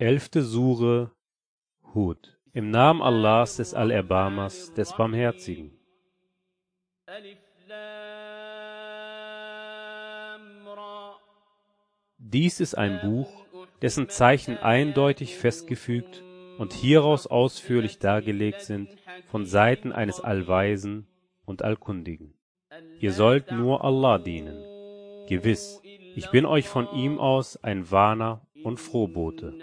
11. Sure Hud. Im Namen Allahs, des Allerbarmers, des Barmherzigen. Dies ist ein Buch, dessen Zeichen eindeutig festgefügt und hieraus ausführlich dargelegt sind von Seiten eines Allweisen und Allkundigen. Ihr sollt nur Allah dienen. Gewiss, ich bin euch von ihm aus ein Warner und Frohbote.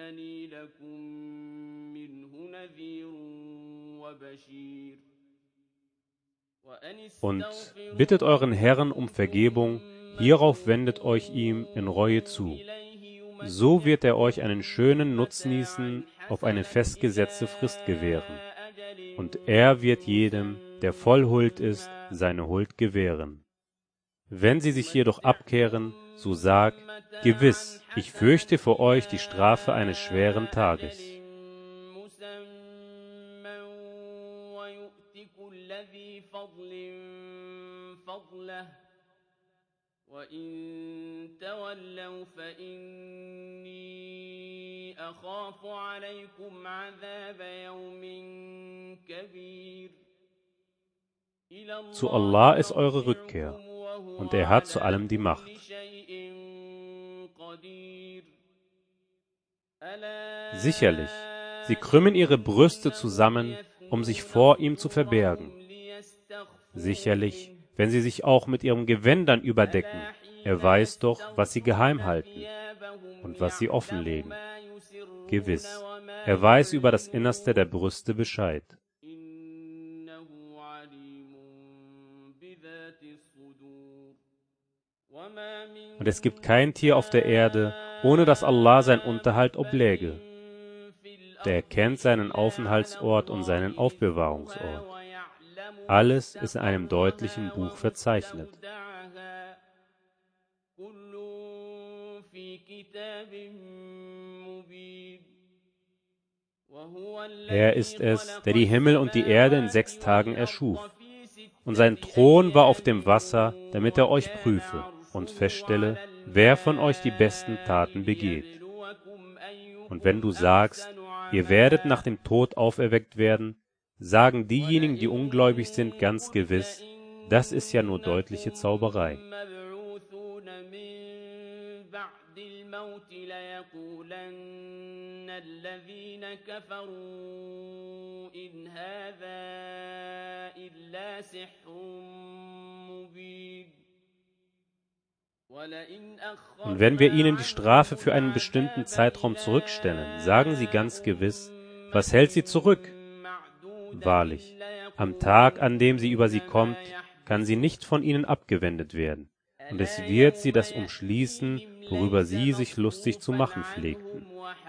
Und bittet euren Herrn um Vergebung, hierauf wendet euch ihm in Reue zu. So wird er euch einen schönen Nutznießen auf eine festgesetzte Frist gewähren. Und er wird jedem, der voll Huld ist, seine Huld gewähren. Wenn sie sich jedoch abkehren, so sag, gewiss, ich fürchte vor euch die Strafe eines schweren Tages. Zu Allah ist eure Rückkehr, und er hat zu allem die Macht. Sicherlich, sie krümmen ihre Brüste zusammen, um sich vor ihm zu verbergen. Sicherlich, wenn sie sich auch mit ihren Gewändern überdecken, er weiß doch, was sie geheim halten und was sie offenlegen. Gewiss, er weiß über das Innerste der Brüste Bescheid. Und es gibt kein Tier auf der Erde, ohne dass Allah sein Unterhalt obläge. Der kennt seinen Aufenthaltsort und seinen Aufbewahrungsort. Alles ist in einem deutlichen Buch verzeichnet. Er ist es, der die Himmel und die Erde in 6 Tagen erschuf. Und sein Thron war auf dem Wasser, damit er euch prüfe und feststelle, wer von euch die besten Taten begeht. Und wenn du sagst, ihr werdet nach dem Tod auferweckt werden, sagen diejenigen, die ungläubig sind, ganz gewiss, das ist ja nur deutliche Zauberei. Und wenn wir ihnen die Strafe für einen bestimmten Zeitraum zurückstellen, sagen sie ganz gewiss, was hält sie zurück? Wahrlich, am Tag, an dem sie über sie kommt, kann sie nicht von ihnen abgewendet werden, und es wird sie das umschließen, worüber sie sich lustig zu machen pflegten.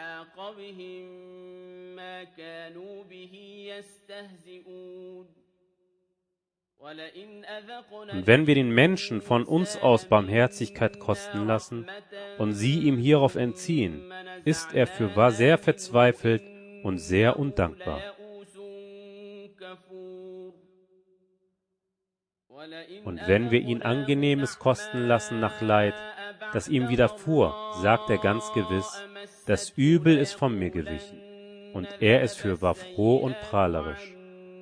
Und wenn wir den Menschen von uns aus Barmherzigkeit kosten lassen und sie ihm hierauf entziehen, ist er fürwahr sehr verzweifelt und sehr undankbar. Und wenn wir ihn Angenehmes kosten lassen nach Leid, das ihm widerfuhr, sagt er ganz gewiss, das Übel ist von mir gewichen, und er ist fürwahr froh und prahlerisch.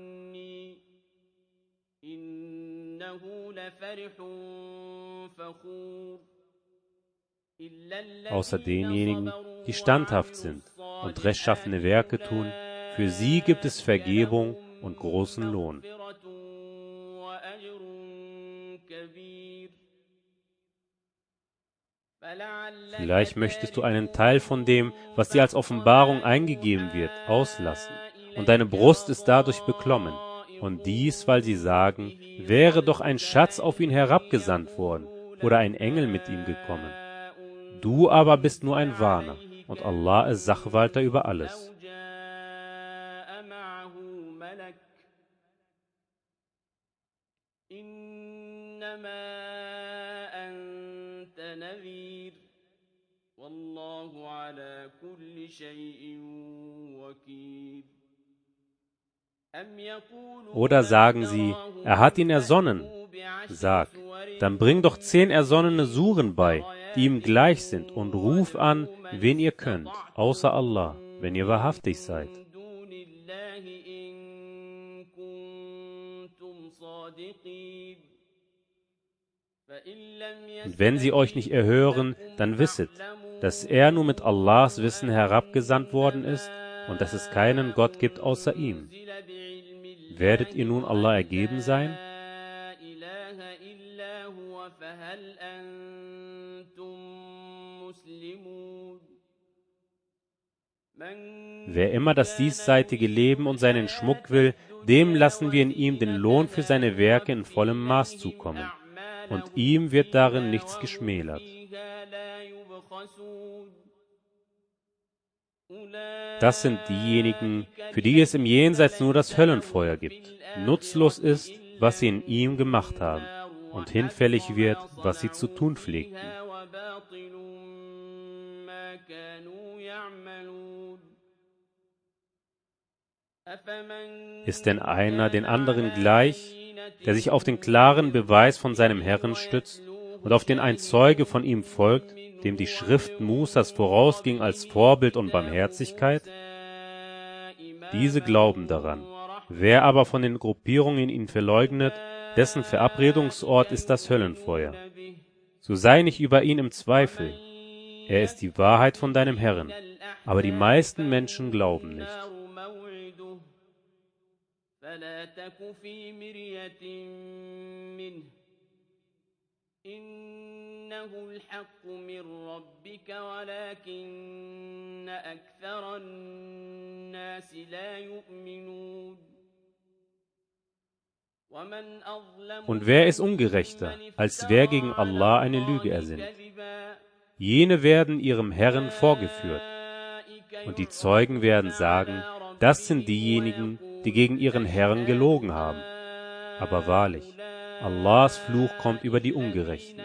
Außer denjenigen, die standhaft sind und rechtschaffene Werke tun, für sie gibt es Vergebung und großen Lohn. Vielleicht möchtest du einen Teil von dem, was dir als Offenbarung eingegeben wird, auslassen, und deine Brust ist dadurch beklommen. Und dies, weil sie sagen, wäre doch ein Schatz auf ihn herabgesandt worden oder ein Engel mit ihm gekommen. Du aber bist nur ein Warner, und Allah ist Sachwalter über alles. Oder sagen sie, er hat ihn ersonnen. Sag, dann bring doch 10 ersonnene Suren bei, die ihm gleich sind, und ruf an, wen ihr könnt, außer Allah, wenn ihr wahrhaftig seid. Und wenn sie euch nicht erhören, dann wisset, dass er nur mit Allahs Wissen herabgesandt worden ist und dass es keinen Gott gibt außer ihm. Werdet ihr nun Allah ergeben sein? Wer immer das diesseitige Leben und seinen Schmuck will, dem lassen wir in ihm den Lohn für seine Werke in vollem Maß zukommen, und ihm wird darin nichts geschmälert. Das sind diejenigen, für die es im Jenseits nur das Höllenfeuer gibt. Nutzlos ist, was sie in ihm gemacht haben, und hinfällig wird, was sie zu tun pflegten. Ist denn einer den anderen gleich, der sich auf den klaren Beweis von seinem Herrn stützt und auf den ein Zeuge von ihm folgt, dem die Schrift Musas vorausging als Vorbild und Barmherzigkeit? Diese glauben daran. Wer aber von den Gruppierungen ihn verleugnet, dessen Verabredungsort ist das Höllenfeuer. So sei nicht über ihn im Zweifel. Er ist die Wahrheit von deinem Herrn, aber die meisten Menschen glauben nicht. Und wer ist ungerechter, als wer gegen Allah eine Lüge ersinnt? Jene werden ihrem Herrn vorgeführt, und die Zeugen werden sagen, das sind diejenigen, die gegen ihren Herrn gelogen haben. Aber wahrlich, Allahs Fluch kommt über die Ungerechten.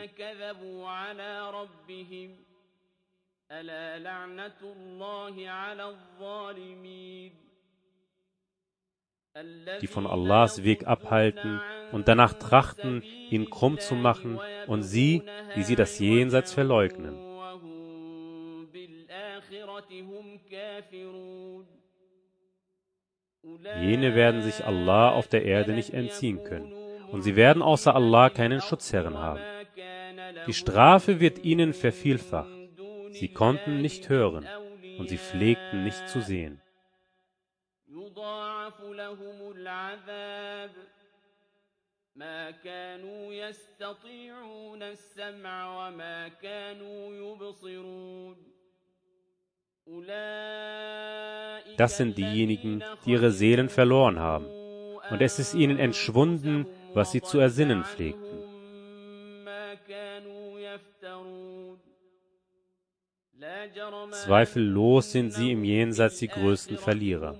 Die von Allahs Weg abhalten und danach trachten, ihn krumm zu machen, und sie, die sie das Jenseits verleugnen. Jene werden sich Allah auf der Erde nicht entziehen können, und sie werden außer Allah keinen Schutzherren haben. Die Strafe wird ihnen vervielfacht. Sie konnten nicht hören, und sie pflegten nicht zu sehen. Das sind diejenigen, die ihre Seelen verloren haben, und es ist ihnen entschwunden, was sie zu ersinnen pflegten. Zweifellos sind sie im Jenseits die größten Verlierer.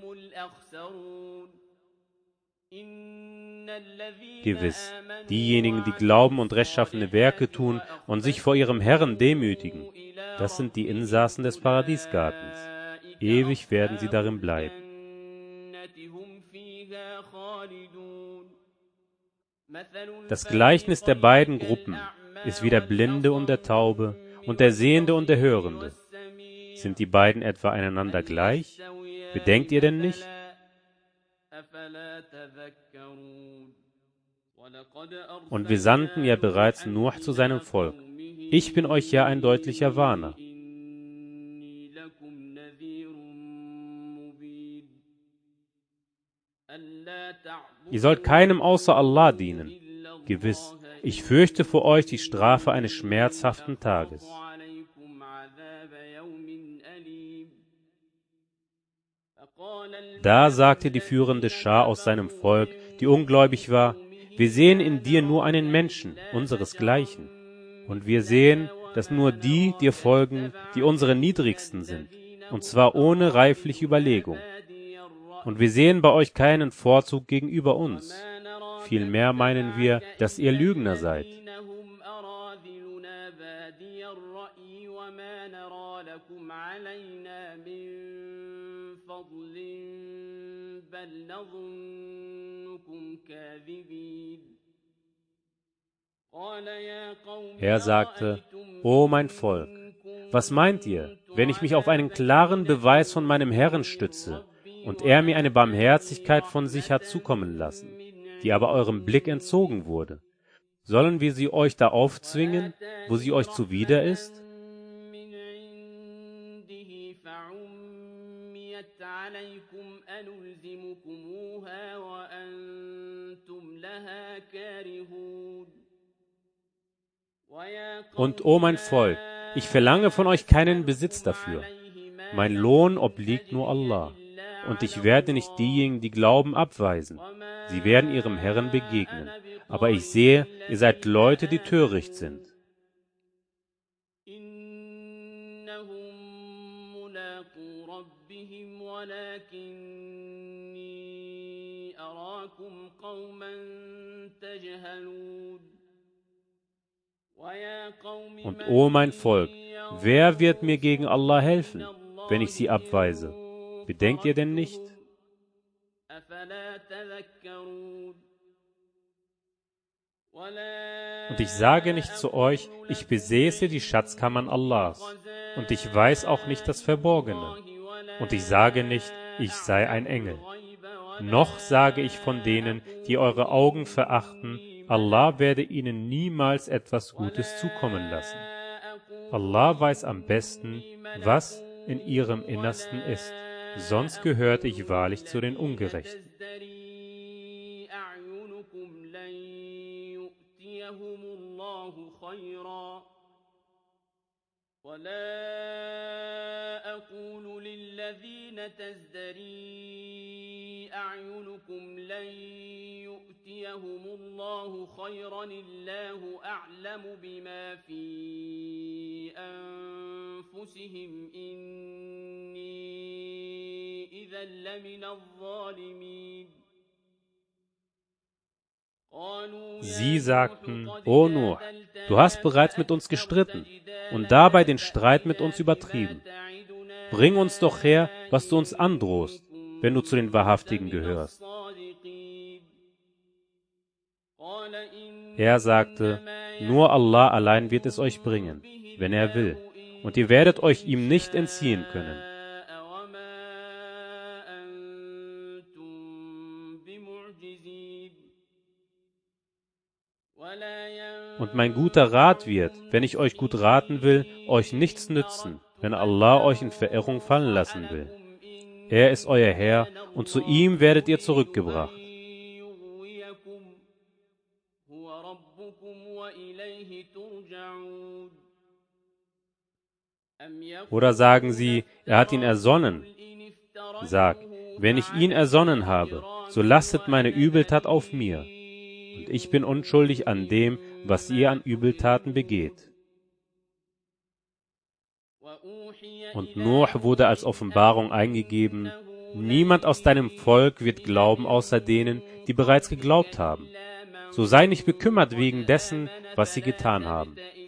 Gewiss, diejenigen, die glauben und rechtschaffene Werke tun und sich vor ihrem Herrn demütigen, das sind die Insassen des Paradiesgartens. Ewig werden sie darin bleiben. Das Gleichnis der beiden Gruppen ist wie der Blinde und der Taube und der Sehende und der Hörende. Sind die beiden etwa einander gleich? Bedenkt ihr denn nicht? Und wir sandten ja bereits Nuh zu seinem Volk. Ich bin euch ja ein deutlicher Warner. Ihr sollt keinem außer Allah dienen. Gewiss, ich fürchte vor euch die Strafe eines schmerzhaften Tages. Da sagte die führende Schar aus seinem Volk, die ungläubig war, wir sehen in dir nur einen Menschen, unseresgleichen. Und wir sehen, dass nur die dir folgen, die unsere Niedrigsten sind, und zwar ohne reifliche Überlegung. Und wir sehen bei euch keinen Vorzug gegenüber uns. Vielmehr meinen wir, dass ihr Lügner seid. Er sagte, O mein Volk, was meint ihr, wenn ich mich auf einen klaren Beweis von meinem Herrn stütze und er mir eine Barmherzigkeit von sich hat zukommen lassen, die aber eurem Blick entzogen wurde? Sollen wir sie euch da aufzwingen, wo sie euch zuwider ist? Und o mein Volk, ich verlange von euch keinen Besitz dafür. Mein Lohn obliegt nur Allah. Und ich werde nicht diejenigen, die glauben, abweisen. Sie werden ihrem Herrn begegnen. Aber ich sehe, ihr seid Leute, die töricht sind. Und o mein Volk, wer wird mir gegen Allah helfen, wenn ich sie abweise? Bedenkt ihr denn nicht? Und ich sage nicht zu euch, ich besäße die Schatzkammern Allahs, und ich weiß auch nicht das Verborgene. Und ich sage nicht, ich sei ein Engel. Noch sage ich von denen, die eure Augen verachten, Allah werde ihnen niemals etwas Gutes zukommen lassen. Allah weiß am besten, was in ihrem Innersten ist. Sonst gehörte ich wahrlich zu den Ungerechten. ولا أقول للذين تزدري أعينكم لن يؤتيهم الله خيرا الله أعلم بما في أنفسهم إني إذا لمن الظالمين. Sie sagten, O Nuh, du hast bereits mit uns gestritten und dabei den Streit mit uns übertrieben. Bring uns doch her, was du uns androhst, wenn du zu den Wahrhaftigen gehörst. Er sagte, nur Allah allein wird es euch bringen, wenn er will, und ihr werdet euch ihm nicht entziehen können. Und mein guter Rat wird, wenn ich euch gut raten will, euch nichts nützen, wenn Allah euch in Verirrung fallen lassen will. Er ist euer Herr, und zu ihm werdet ihr zurückgebracht. Oder sagen sie, er hat ihn ersonnen. Sag, wenn ich ihn ersonnen habe, so lastet meine Übeltat auf mir. Und ich bin unschuldig an dem, was ihr an Übeltaten begeht. Und Nuh wurde als Offenbarung eingegeben, niemand aus deinem Volk wird glauben außer denen, die bereits geglaubt haben. So sei nicht bekümmert wegen dessen, was sie getan haben.